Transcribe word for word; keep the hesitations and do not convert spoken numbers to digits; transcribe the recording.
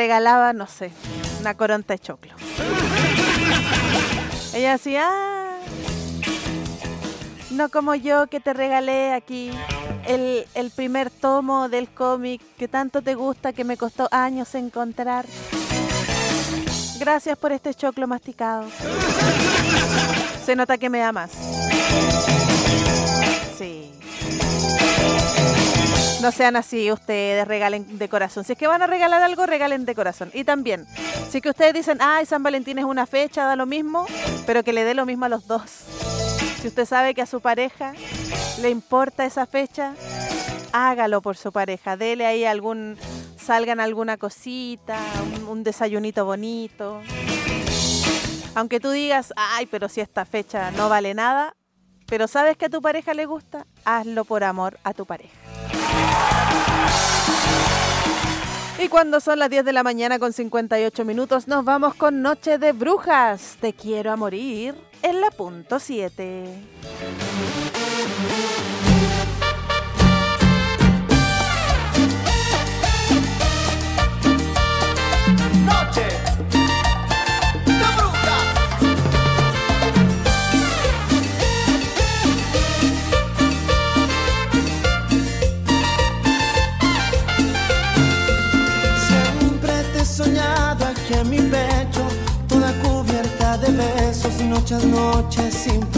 regalaba, no sé, una coronta de choclo. Ella decía, ah, no como yo que te regalé aquí el, el primer tomo del cómic que tanto te gusta, que me costó años encontrar. Gracias por este choclo masticado. Se nota que me amas. Sí. No sean así ustedes, regalen de corazón. Si es que van a regalar algo, regalen de corazón. Y también, si que ustedes dicen, ay, San Valentín es una fecha, da lo mismo, pero que le dé lo mismo a los dos. Si usted sabe que a su pareja le importa esa fecha, hágalo por su pareja. Dele ahí algún, salgan alguna cosita, un, un desayunito bonito. Aunque tú digas, ay, pero si esta fecha no vale nada, pero sabes que a tu pareja le gusta, hazlo por amor a tu pareja. Y cuando son las diez de la mañana con cincuenta y ocho minutos, nos vamos con Noche de Brujas. Te quiero a morir en la punto siete. Noche de Brujas. Siempre te he soñado aquí en mi pecho, toda cubierta de besos, noches, noches sin